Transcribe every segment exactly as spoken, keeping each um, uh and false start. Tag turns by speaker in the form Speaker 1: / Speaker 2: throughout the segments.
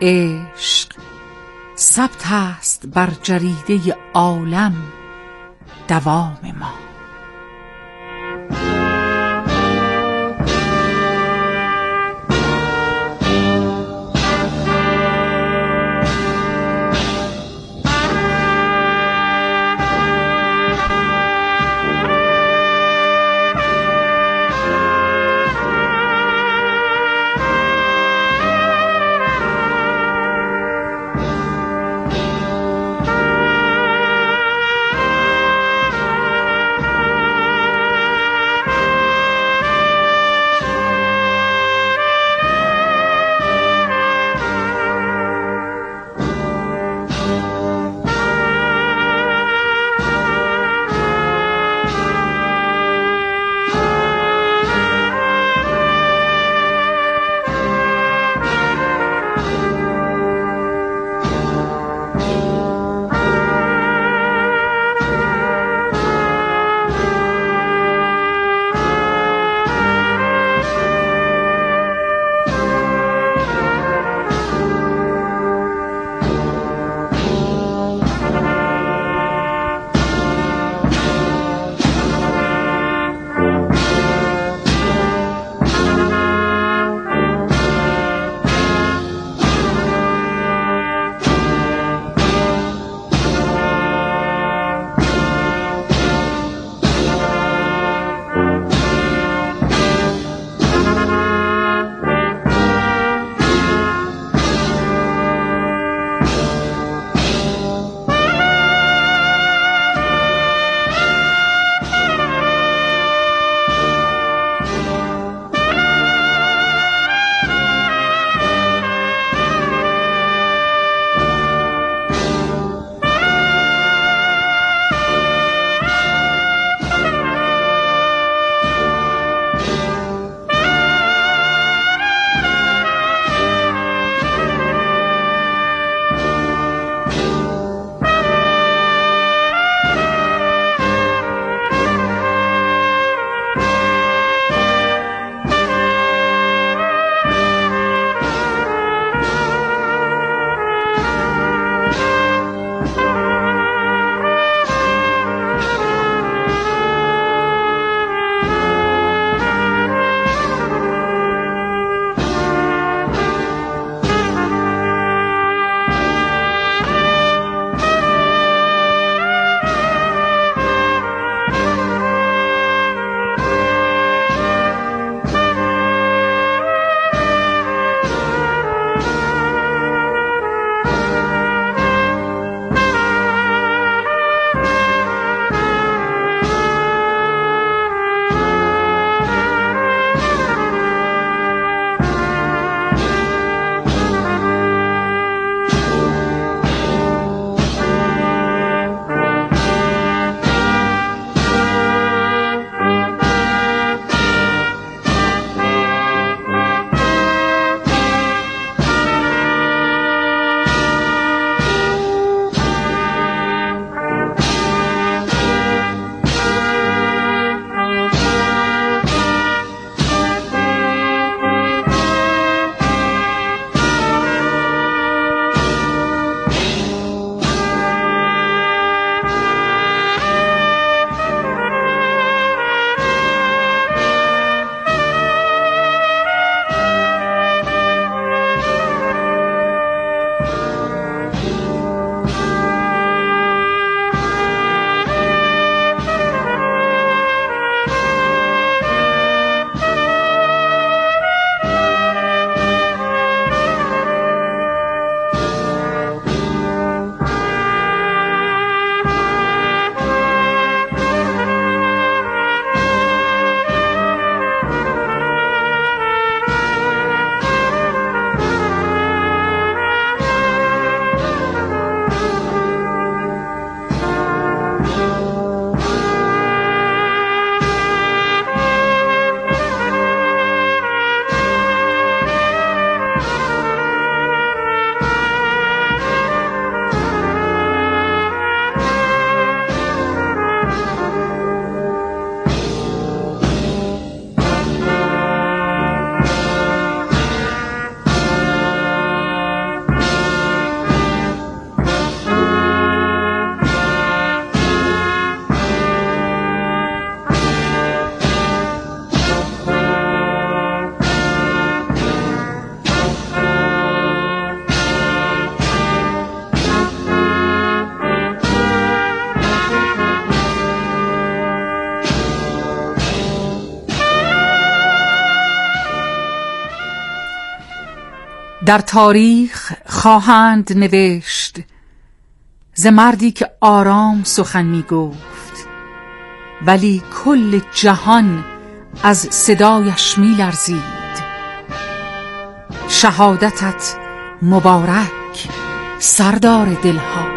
Speaker 1: عشق ثبت است بر جریده عالم دوام ما. در تاریخ خواهند نوشت ز مردی که آرام سخن می گفت، ولی کل جهان از صدایش می لرزید. شهادتت مبارک سردار دلها.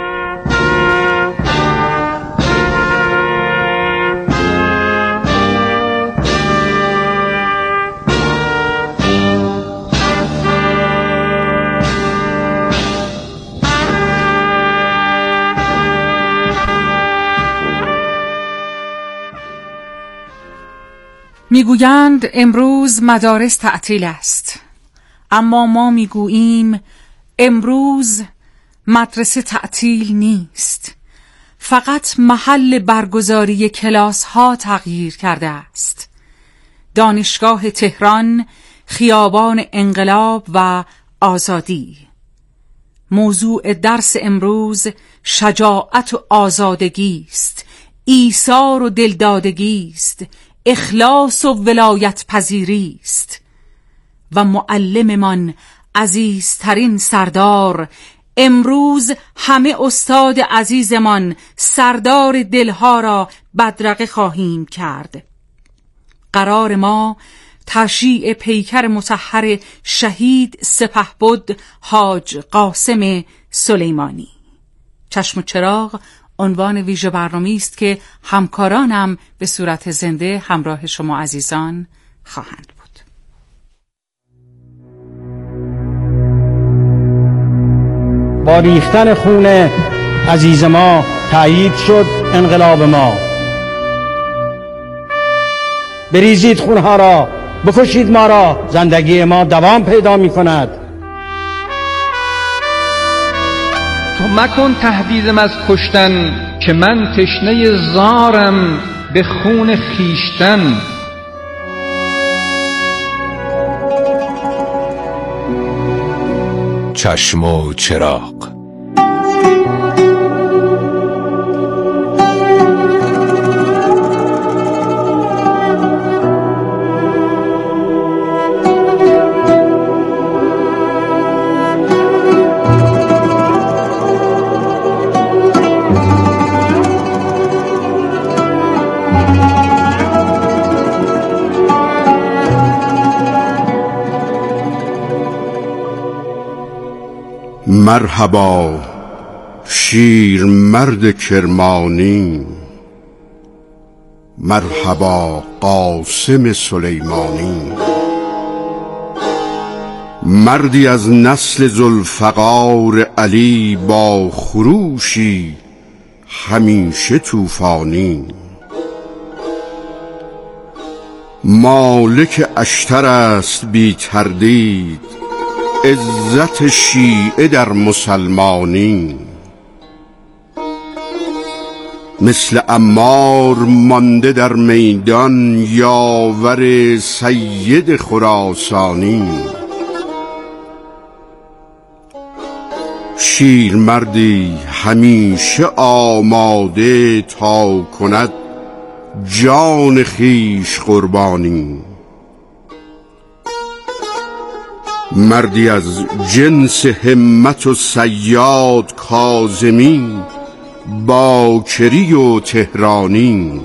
Speaker 1: میگویند امروز مدارس تعطیل است، اما ما میگوییم امروز مدرسه تعطیل نیست، فقط محل برگزاری کلاس ها تغییر کرده است. دانشگاه تهران، خیابان انقلاب و آزادی. موضوع درس امروز شجاعت و آزادگی است، ایثار و دلدادگی است، اخلاص و ولایت پذیری است. و معلممان عزیزترین سردار، امروز همه استاد عزیزمان سردار دلها را بدرقه خواهیم کرد. قرار ما تشییع پیکر مطهر شهید سپهبد حاج قاسم سلیمانی. چشم و چراغ عنوان ویژه برنامه‌ای است که همکارانم به صورت زنده همراه شما عزیزان خواهند بود.
Speaker 2: با ریختن خون عزیز ما تأیید شد انقلاب ما. بریزید خونها را، بکشید ما را، زندگی ما دوام پیدا می کند.
Speaker 3: تو مکن تهدیدم از کشتن، که من تشنه زارم به خون خیشتن.
Speaker 4: چشم و چراغ.
Speaker 5: مرحبا شیر مرد کرمانی، مرحبا قاسم سلیمانی. مردی از نسل ذوالفقار علی، با خروشی همیشه طوفانی. مالک اشتر است بی تردید، عزت شیعه در مسلمانی. مثل عمار مانده در میدان، یاور سید خراسانی. شیرمردی همیشه آماده تا کند جان خیش قربانی. مردی از جنس همت و صیاد کاظمی، باکری و تهرانی.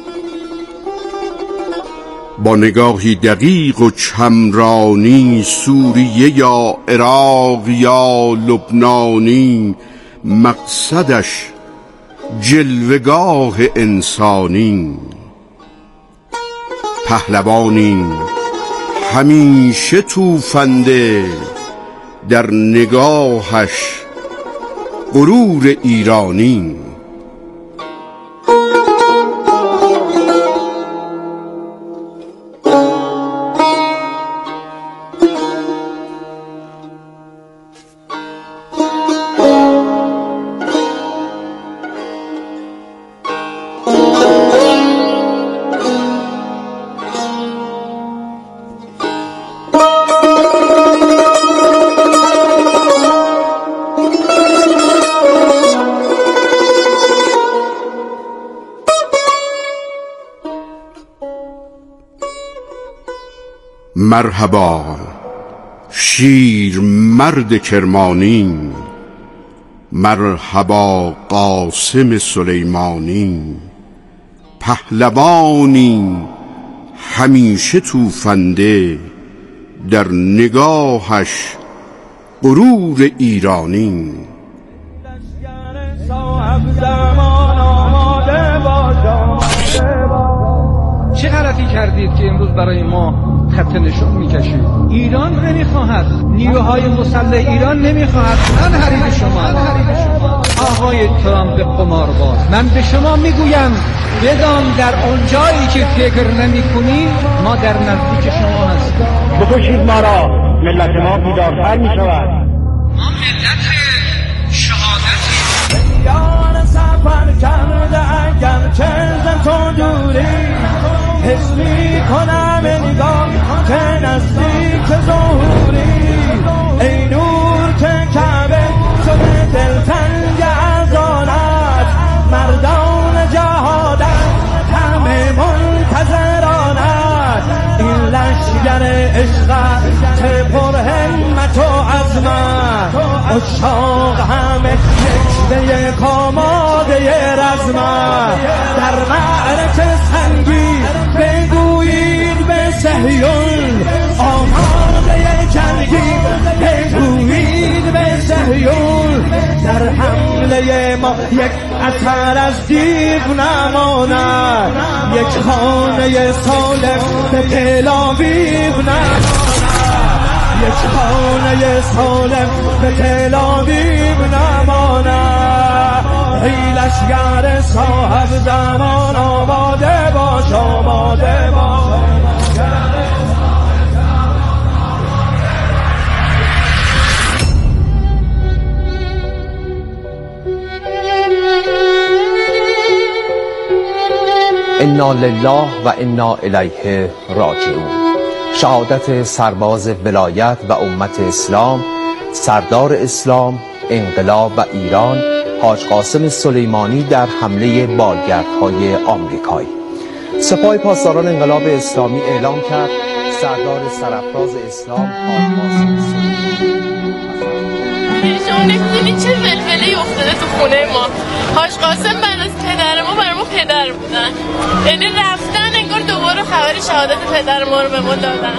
Speaker 5: با نگاهی دقیق و چمرانی، سوریه یا عراق یا لبنانی، مقصدش جلوگاه انسانی. پهلوانی همیشه توفنده، در نگاهش غرور ایرانی. مرحبا شیر مرد کرمانی، مرحبا قاسم سلیمانی. پهلوانی همیشه توفنده، در نگاهش غرور ایرانی.
Speaker 3: چه غلطی کردید که امروز برای ما خط نشون میکشید؟ ایران نمیخواهد، نیروهای مسلح ایران نمیخواهد. من حریف شما، آقای ترامپ قمارباز، من به شما میگویم بدان در اون جایی که فکر نمیکنی ما در نزدیک شما هستیم.
Speaker 2: بکشید ما را، ملت ما بیدارتر میشود.
Speaker 3: ما ملت شهادتیم.
Speaker 6: یار سفر کرده اگر چه ز تو دوری، حس میکنم انگار که نزدیک ظهوری. ای نور که کعبه شده دلتنگ از آنت، مردان جهادت همه منتظرانت. این لشگر عشقت که پر همت و عزمت، اشاق همه نشده کاماده رزمت. در معرکه سنگی بگویید به صهیون، آماده جنگی بگویید به صهیون. در حمله ما یک اثر از دیو نماند، یک خانه سالم به تل آویو نماند، یک خانه سالم به تل آویو نماند. ای لشگر صاحب زمان آماده باش، آماده باش.
Speaker 7: انا لله و انا الیه راجعون. شهادت سرباز ولایت و امت اسلام، سردار اسلام، انقلاب و ایران، حاج قاسم سلیمانی در حمله بالگردهای آمریکایی. سپاه پاسداران انقلاب اسلامی اعلام کرد سردار سرافراز اسلام حاج قاسم سلیمانی.
Speaker 8: شما نمیدونی چه ولوله افتاده تو خونه ما. حاج قاسم بعد از پدر ما بر ما پدر بودن، یعنی رفتن انگار دوباره خبر شهادت پدر ما رو به ما دادن.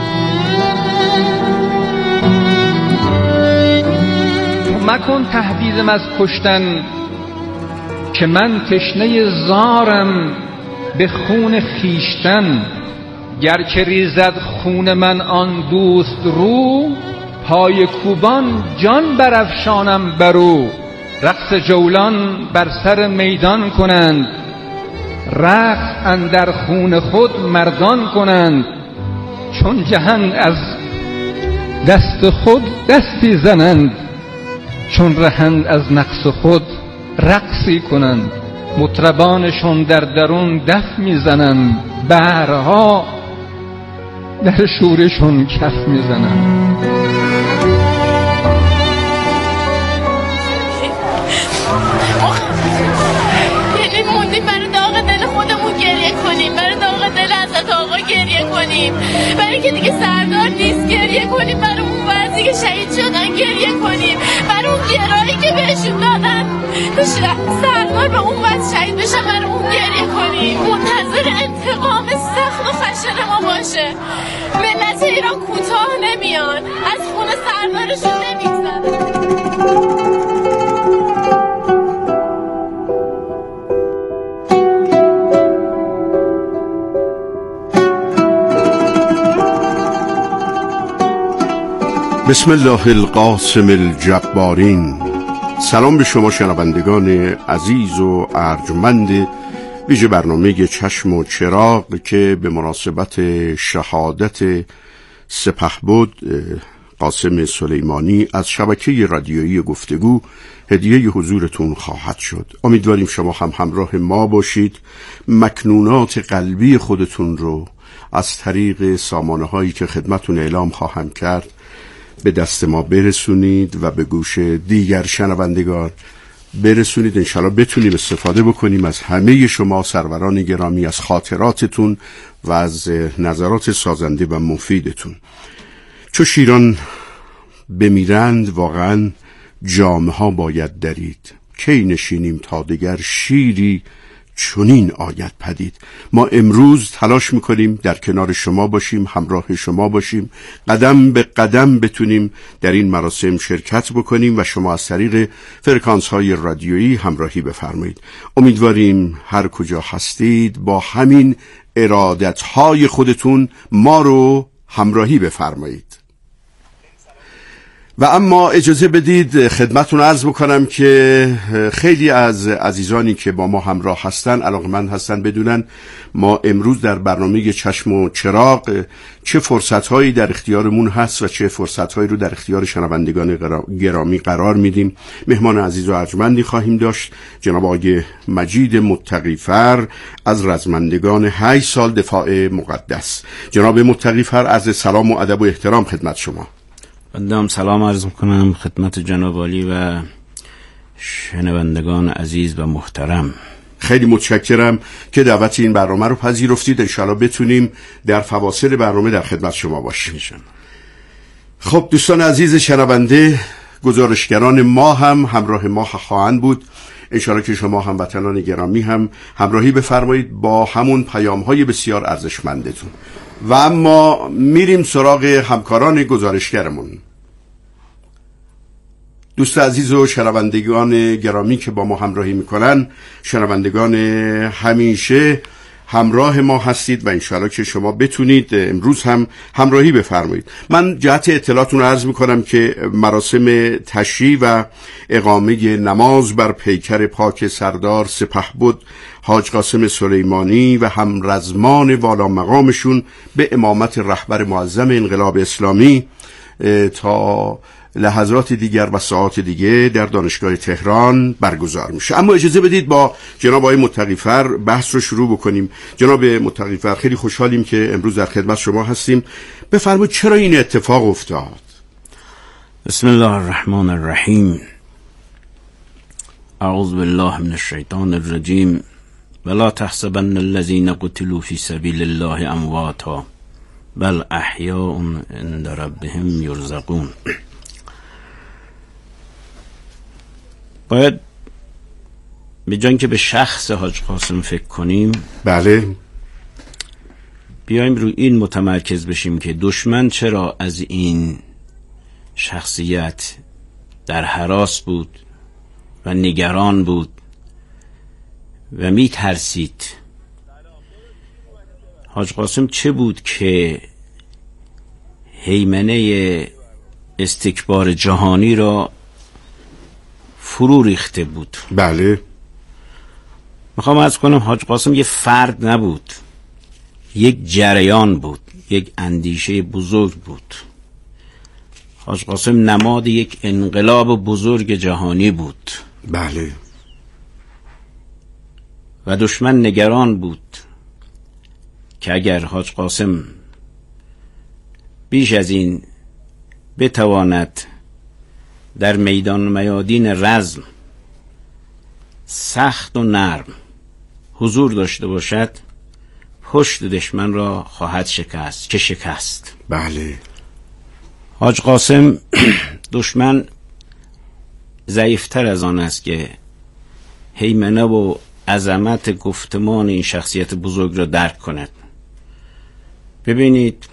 Speaker 3: مکن تهدیدم از کشتن که من تشنه زارم به خون خیشتن. گر که ریزد خون من آن دوست رو، پای کوبان جان برافشانم برو. رقص جولان بر سر میدان کنند، رقص اندر خون خود مردان کنند. چون جهند از دست خود دستی زنند، چون رهند از نقص خود رقصی کنند. مطربانشون در درون دف میزنند، بهرها در شورشون کف میزنند.
Speaker 8: یعنی موندیم برای داغ دل خودمون گریه کنیم، برای داغ دل حضرت آقا گریه کنیم، برای که دیگه سردار نیست گریه کنیم، برای اون بعضی که شهید شدن گریه کنیم، برای اون گرایی که بهشون دادن سردار به اون وقت شهید بشن، برای اون گریه کنیم. منتظر انتقام سخت و خشن ما باشه. ملت ایران کوتاه نمیان، از خون سردارشون نمیگذرن.
Speaker 5: بسم الله القاسم الجبارین. سلام به شما شنوندگان عزیز و ارجمند ویژه برنامه چشم و چراغ که به مناسبت شهادت سپهبد قاسم سلیمانی از شبکه رادیویی گفتگو هدیه حضورتون خواهد شد. امیدواریم شما هم همراه ما باشید، مکنونات قلبی خودتون رو از طریق سامانه هایی که خدمتون اعلام خواهم کرد به دست ما برسونید و به گوش دیگر شنوندگان برسونید. انشالله بتونیم استفاده بکنیم از همه شما سروران گرامی، از خاطراتتون و از نظرات سازنده و مفیدتون. چو شیران بمیرند واقعا جامه ها باید درید، کی نشینیم تا دگر شیری چنین آید پدید. ما امروز تلاش میکنیم در کنار شما باشیم، همراه شما باشیم، قدم به قدم بتونیم در این مراسم شرکت بکنیم و شما از طریق فرکانس های رادیویی همراهی بفرمایید. امیدواریم هر کجا هستید با همین ارادت های خودتون ما رو همراهی بفرمایید. و اما اجازه بدید خدمتون عرض بکنم که خیلی از عزیزانی که با ما همراه هستن علاقمند هستن بدونن ما امروز در برنامه چشم و چراغ چه فرصت‌هایی در اختیارمون هست و چه فرصت‌هایی رو در اختیار شنوندگان گرامی قرار میدیم. مهمان عزیز و ارجمندی خواهیم داشت، جناب آقای مجید متقی‌فر از رزمندگان هشت سال دفاع مقدس. جناب متقی‌فر، عرض سلام و ادب و احترام خدمت شما.
Speaker 9: بنده هم سلام عرض میکنم خدمت جناب عالی و شنوندگان عزیز و محترم.
Speaker 5: خیلی متشکرم که دعوت این برنامه رو پذیرفتید. انشاءالله بتونیم در فواصل برنامه در خدمت شما باشیم. خب دوستان عزیز شنونده، گزارشگران ما هم همراه ما خواهند بود. انشاءالله که شما هم وطنان گرامی هم همراهی بفرمایید با همون پیام‌های بسیار ارزشمندتون. و اما میریم سراغ همکاران گزارشگرمون. دوست عزیز و شنوندگان گرامی که با ما همراهی میکنن، شنوندگان همیشه همراه ما هستید و انشاءالله که شما بتونید امروز هم همراهی بفرمایید. من جهت اطلاعتون عرض میکنم که مراسم تشییع و اقامه نماز بر پیکر پاک سردار سپهبد حاج قاسم سلیمانی و همرزمان والا مقامشون به امامت رهبر معظم انقلاب اسلامی تا لحظات دیگر و ساعات دیگه در دانشگاه تهران برگزار میشه. اما اجازه بدید با جناب آقای متقی‌فر بحث رو شروع بکنیم. جناب متقی‌فر، خیلی خوشحالیم که امروز در خدمت شما هستیم. بفرمایید چرا این اتفاق افتاد؟
Speaker 9: بسم الله الرحمن الرحیم. اعوذ بالله من الشیطان الرجیم. ولا تحسبن الذين قتلوا في سبيل الله امواتا بل احیاء عند ربهم یرزقون. باید به جای که به شخص حاج قاسم فکر کنیم،
Speaker 5: بله،
Speaker 9: بیایم روی این متمرکز بشیم که دشمن چرا از این شخصیت در هراس بود و نگران بود و می ترسید. حاج قاسم چه بود که هیمنه استکبار جهانی را فرو ریخته بود؟
Speaker 5: بله.
Speaker 9: میخوام عرض کنم حاج قاسم یه فرد نبود، یک جریان بود، یک اندیشه بزرگ بود. حاج قاسم نماد یک انقلاب بزرگ جهانی بود.
Speaker 5: بله.
Speaker 9: و دشمن نگران بود که اگر حاج قاسم بیش از این بتواند در میدان میادین رزم سخت و نرم حضور داشته باشد، پشت دشمن را خواهد شکست که شکست.
Speaker 5: بله.
Speaker 9: حاج قاسم دشمن ضعیفتر از آن است که هیمنه و عظمت گفتمان این شخصیت بزرگ را درک کند. ببینید،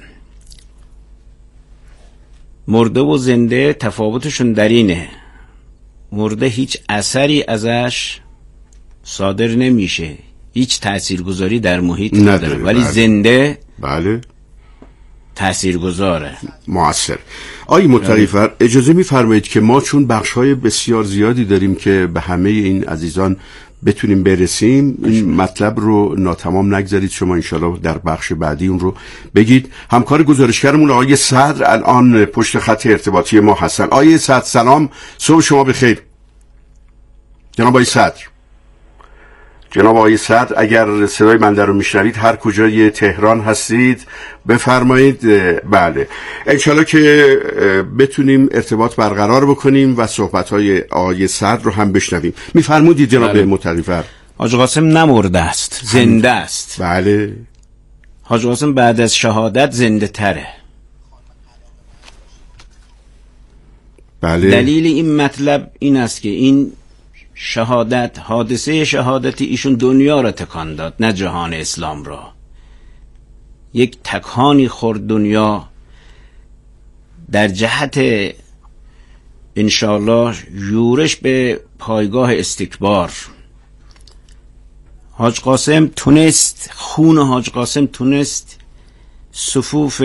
Speaker 9: مرده و زنده تفاوتشون در اینه: مرده هیچ اثری ازش صادر نمیشه، هیچ تاثیرگذاری در محیط نداره، ولی
Speaker 5: بله.
Speaker 9: زنده
Speaker 5: بله
Speaker 9: تاثیرگذاره،
Speaker 5: مؤثر. آقای متقی‌فر، اجازه می‌فرمایید که ما چون بخش‌های بسیار زیادی داریم که به همه این عزیزان بتونیم برسیم، این مطلب رو ناتمام نگذارید. شما انشالله در بخش بعدی اون رو بگید. همکار گزارشگرمون آقای صدر الان پشت خط ارتباطی ما هستن. آقای صدر سلام، صبح شما بخیر. جناب آقای صدر، جناب آقای صدر اگر صدای بنده رو میشنوید، هر کجای تهران هستید بفرمایید. بله، انشالله که بتونیم ارتباط برقرار بکنیم و صحبت‌های آقای صدر رو هم بشنویم. میفرمودید جناب
Speaker 9: بله.
Speaker 5: متقی‌فر.
Speaker 9: حاج قاسم نمرده است، زنده است.
Speaker 5: بله.
Speaker 9: حاج قاسم بعد از شهادت زنده تره.
Speaker 5: بله.
Speaker 9: دلیل این مطلب این است که این شهادت، حادثه شهادت ایشون دنیا را تکان داد، نه جهان اسلام را. یک تکانی خورد دنیا در جهت انشاءالله یورش به پایگاه استکبار. حاج قاسم تونست، خون حاج قاسم تونست صفوف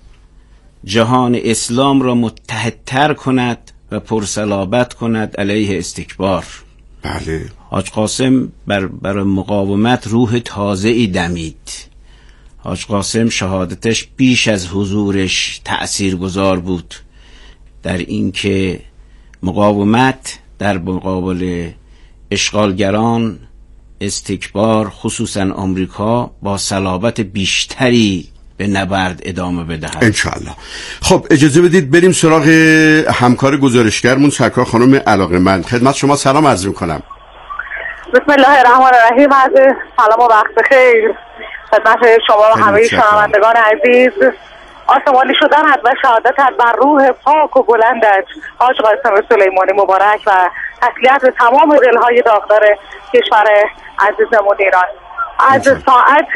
Speaker 9: جهان اسلام را متحدتر کند و پرصلابت کند علیه استکبار.
Speaker 5: بله.
Speaker 9: حاج قاسم بر, بر مقاومت روح تازه‌ای دمید. حاج قاسم شهادتش بیش از حضورش تأثیرگذار بود در اینکه مقاومت در مقابل اشغالگران، استکبار، خصوصا آمریکا، با صلابت بیشتری به نبرد ادامه بدهد
Speaker 5: انشاءالله. خب اجازه بدید بریم سراغ همکار گزارشگرمون سرکار خانم علاقه‌مند. خدمت شما سلام عرض می‌کنم.
Speaker 10: بسم الله الرحمن الرحیم. عرض سلام و وقت بخیر خدمت شما و همه شنوندگان عزیز. آسمانی شدنت و شهادتت بر روح پاک و بلندت حاج قاسم سلیمانی مبارک و تسلیت به تمام دلهای داغدار کشور عزیزمون ایران. از ساعت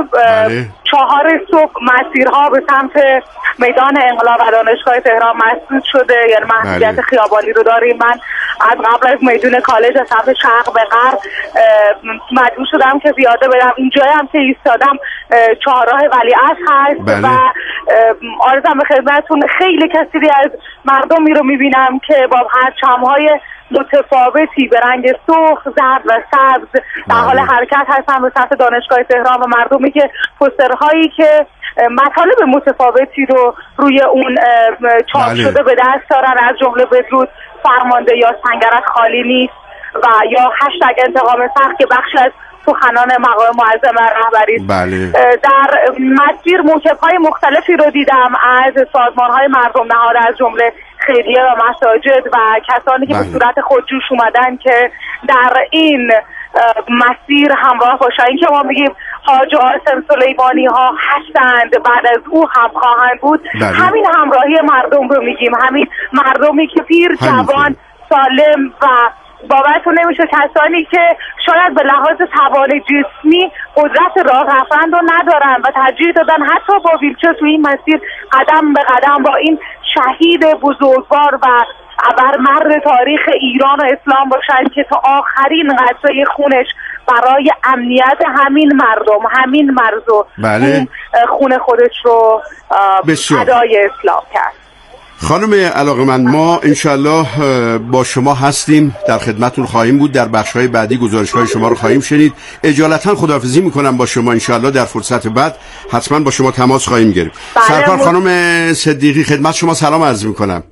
Speaker 10: چهار صبح مسیرها به سمت میدان انقلاب و دانشگاه تهران مسدود شده، یعنی محدودیت خیابانی رو داریم. من از قبل از میدون کالج از سمت شرق به غرب مجبور شدم که پیاده برم. اینجایی هم که ایستادم چهارراه ولیعصر هست. بله. و عرضم به خدمتتون خیلی کثیری از مردمی رو میبینم که با پرچم‌های متفاوتی به رنگ سرخ، زرد و سبز در حال حرکت هستن به سمت دانشگاه تهران و مردمی که پوسترهایی که مطالب متفاوتی رو روی اون چاپ بله. شده به دست دارن، از جمله بدرود فرمانده یا سنگرک خالی نیست و یا هشتگ انتقام سخت که بخشی از سخنان مقام معظم رهبری.
Speaker 5: بله.
Speaker 10: در مسیر موکب‌های مختلفی رو دیدم از سازمان‌های مردم نهاد، از جمله خیریه و مساجد و کسانی که بله. به صورت خودجوش اومدن که در این مسیر همراه باشن. این که ما میگیم حاج قاسم سلیمانی ها هستند، بعد از او هم خواهند بود. بله. همین همراهی مردم رو میگیم، همین مردمی که پیر، جوان، سالم و باورتون نمیشه کسانی که شاید به لحاظ توان جسمی قدرت راه رفتن رو ندارن و ترجیح دادن حتی با ویلچر تو این مسیر قدم به قدم با این شهید بزرگوار و ابرمرد تاریخ ایران و اسلام باشن که تا آخرین قطره خونش برای امنیت همین مردم، همین مرزو
Speaker 5: بله.
Speaker 10: خون خودش رو فدای اسلام کرد.
Speaker 5: خانم علاقه‌مند، ما انشالله با شما هستیم، در خدمتون خواهیم بود، در بخش‌های بعدی گزارش‌های شما رو خواهیم شنید. اجالتا خداحافظی میکنم با شما، انشالله در فرصت بعد حتما با شما تماس خواهیم گرفت. سرکار خانم صدیقی خدمت شما سلام عرض میکنم.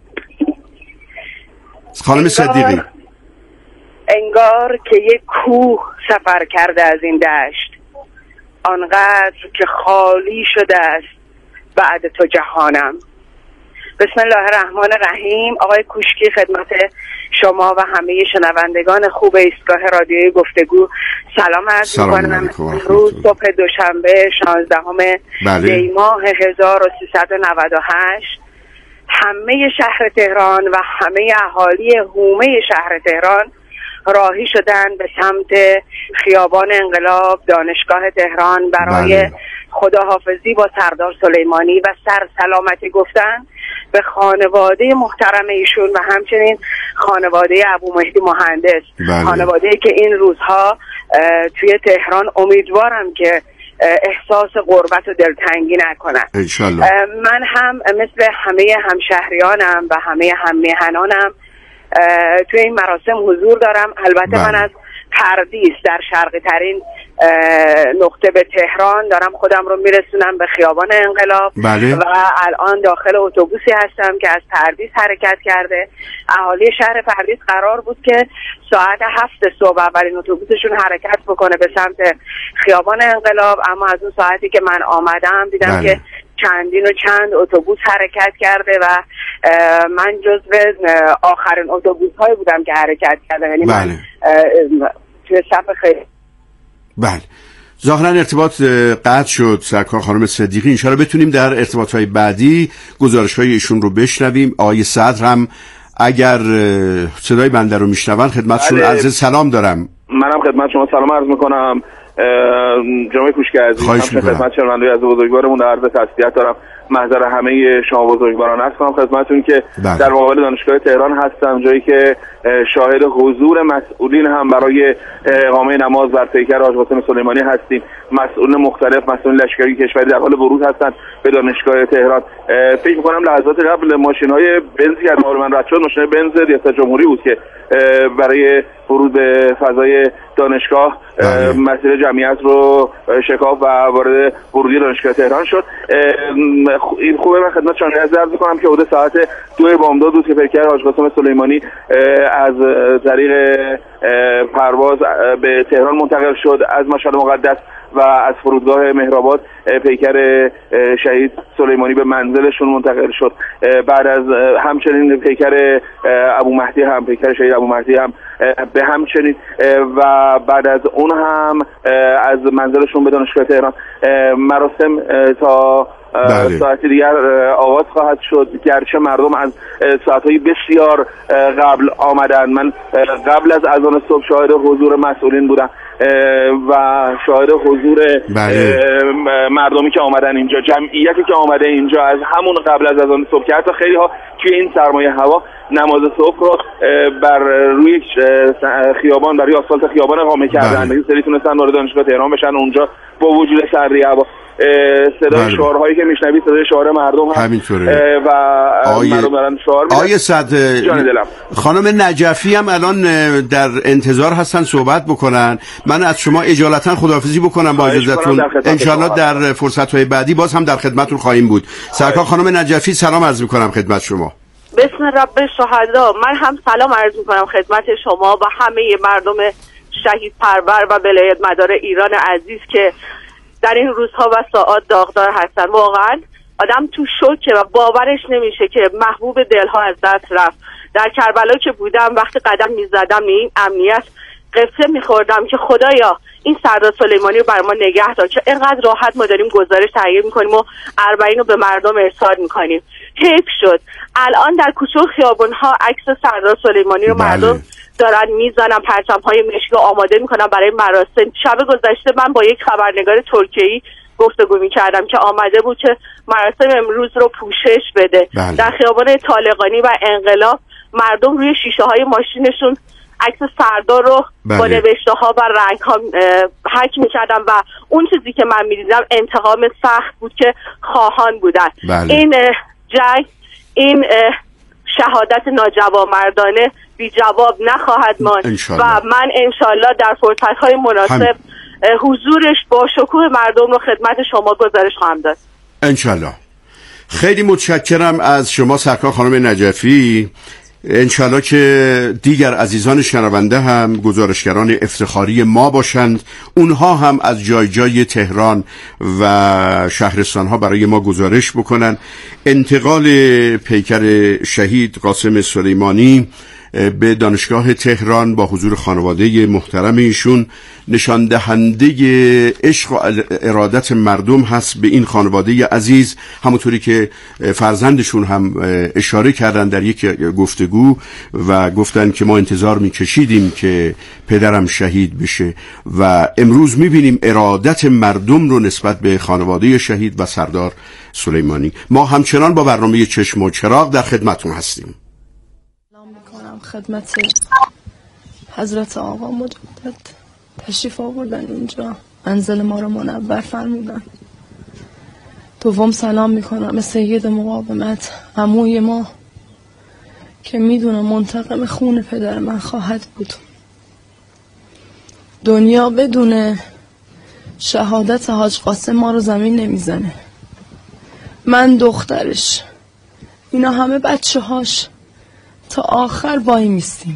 Speaker 5: خانم انگار... صدیقی
Speaker 11: انگار که یک کوه سفر کرده از این دشت، آنقدر که خالی شده است بعد تو جهانم. بسم الله الرحمن الرحیم. آقای کوشکی خدمت شما و همه شنوندگان خوب ایستگاه رادیوی گفتگو سلام عرض می‌کنم. روز صبح دوشنبه شانزدهم دی ماه هزار و سیصد و نود و هشت همه شهر تهران و همه اهالی حومه شهر تهران راهی شدن به سمت خیابان انقلاب دانشگاه تهران برای بله. خداحافظی با سردار سلیمانی و سر سلامتی گفتن به خانواده محترم ایشون و همچنین خانواده ابو مهدی مهندس. بله. خانواده که این روزها توی تهران امیدوارم که احساس غربت و دلتنگی نکنن
Speaker 5: انشالله.
Speaker 11: من هم مثل همه همشهریانم و همه هممیهنانم توی این مراسم حضور دارم. البته بله. من از پردیس در شرقی ترین نقطه به تهران دارم خودم رو میرسونم به خیابان انقلاب.
Speaker 5: بله.
Speaker 11: و الان داخل اتوبوسی هستم که از پردیس حرکت کرده. اهالی شهر پردیس قرار بود که ساعت هفت صبح اولین اتوبوسشون حرکت بکنه به سمت خیابان انقلاب، اما از اون ساعتی که من آمدم دیدم بله. که چندین و چند اتوبوس حرکت کرده و من جزو آخرین اتوبوس هایی بودم که حرکت کرده. یعنی بله. من توی صف خیلی
Speaker 5: بله. ظاهرا ارتباط قطع شد سرکار خانم صدیقی. انشاءالله بتونیم در ارتباطهای بعدی گزارش‌های ایشون رو بشنویم. آقای صدر هم اگر صدای بنده رو میشنون خدمتشون عرض سلام دارم.
Speaker 12: منم خدمت شما سلام عرض میکنم جناب کوشک عزیز.
Speaker 5: خواهش میکنم.
Speaker 12: خدمت شنوندگان از بزرگوارمون عرض تسلیت دارم. محضر همه شما بزرگواران هستم خدمتتون که بله. در مقابل دانشگاه تهران هستم، جایی که شاهد حضور مسئولین هم برای اقامه نماز بر پیکر حاج قاسم سلیمانی هستیم. مسئولین مختلف، مسئولین لشکری کشوری در حال ورود هستند به دانشگاه تهران. فکر می‌کنم لحظات قبل ماشین‌های بنزی که از من رد شد، ماشین بنز ریاست جمهوری بود که برای ورود به فضای دانشگاه بله. مسیر جمعیت رو شکاف و وارد ورودی دانشگاه تهران شد. این خوبه من خدمت شما عرض می‌کنم که حدود ساعت دو بامداد بود که پیکر حاج قاسم سلیمانی از طریق پرواز به تهران منتقل شد. از مشهد مقدس و از فرودگاه مهرآباد پیکر شهید سلیمانی به منزلشون منتقل شد. بعد از همچنین پیکر ابو مهدی هم پیکر شهید ابو مهدی هم به همچنین و بعد از اون هم از منزلشون به دانشگاه تهران مراسم تا بله. ساعتی دیگر آغاز خواهد شد، گرچه مردم از ساعتهای بسیار قبل آمدن. من قبل از اذان صبح شاهد حضور مسئولین بودم و شاهد حضور بله. مردمی که آمدن اینجا، جمعیتی که آمده اینجا از همون قبل از اذان صبح که حتی خیلی ها توی این سرمایه هوا نماز صبح رو بر روی خیابان، برای آسفالت خیابان اقامه کردن. بله. سری تونستن وارد دانشگاه تهران بشن، اونجا با وجود سردی هوا صدای بله. شعارهایی که میشنوید صدای شعار مردم هم همینطوره و آیه... مردم دارن شعار میدن. آیه صد
Speaker 5: خانم نجفی هم الان در انتظار هستن صحبت بکنن. من از شما اجالتا خداحافظی بکنم با اجازهتون. انشالله در فرصت‌های بعدی باز هم در خدمتتون خواهیم بود. سرکار خانم نجفی سلام عرض میکنم خدمت شما.
Speaker 10: بسم رب الشهدا. من هم سلام عرض میکنم خدمت شما و همه مردم شهید پرور و ولایت مدار ایران عزیز که در این روزها و ساعات داغدار هستن. واقعا آدم تو شوکه و باورش نمیشه که محبوب دلها از دست رفت. در کربلا که بودم وقتی قدم میزدم این امنیت قصه میخوردم که خدایا این سردار سلیمانی رو بر ما نگه دار که اینقدر راحت ما داریم گزارش تهیه میکنیم و اربعین رو به مردم ارسال میکنیم. حیف شد الان در کوچه و خیابونها عکس سردار سلیمانی رو بله. مردم دارن میزنن، پرچم‌های مشکی آماده میکنن برای مراسم. شب گذشته من با یک خبرنگار ترکیه‌ای گفتگو میکردم که آمده بود که مراسم امروز رو پوشش بده. بله. در خیابان طالقانی و انقلاب مردم روی شیشه های ماشینشون عکس سردار رو بله. با نوشته ها و رنگ ها حک میکردن و اون چیزی که من میدیدم انتقام سخت بود که خواهان بودن. بله. این جنگ، این شهادت ناجوانمردانه بی جواب نخواهد ماند و من انشالله در فرصت‌های مناسب هم... حضورش با شکوه مردم رو خدمت شما گزارش خواهم داد
Speaker 5: انشالله. خیلی متشکرم از شما سرکار خانم نجفی. انشالله که دیگر عزیزان شنونده هم گزارشگران افتخاری ما باشند، اونها هم از جای جای تهران و شهرستان ها برای ما گزارش بکنن. انتقال پیکر شهید قاسم سلیمانی به دانشگاه تهران با حضور خانواده محترم ایشون نشان دهنده عشق و ارادت مردم هست به این خانواده عزیز، همونطوری که فرزندشون هم اشاره کردن در یک گفتگو و گفتن که ما انتظار میکشیدیم که پدرم شهید بشه و امروز میبینیم ارادت مردم رو نسبت به خانواده شهید و سردار سلیمانی. ما همچنان با برنامه چشم و چراغ در خدمتون هستیم.
Speaker 13: خدمت حضرت آقا مجدد تشریف آوردن اینجا، منزل ما رو منور فرمودن. دوم سلام میکنم سید مقاومت عموی ما که میدونم منتقم خون پدر من خواهد بود. دنیا بدون شهادت حاج قاسم ما رو زمین نمیزنه. من دخترش، اینا همه بچه هاش تا آخر وای میستیم.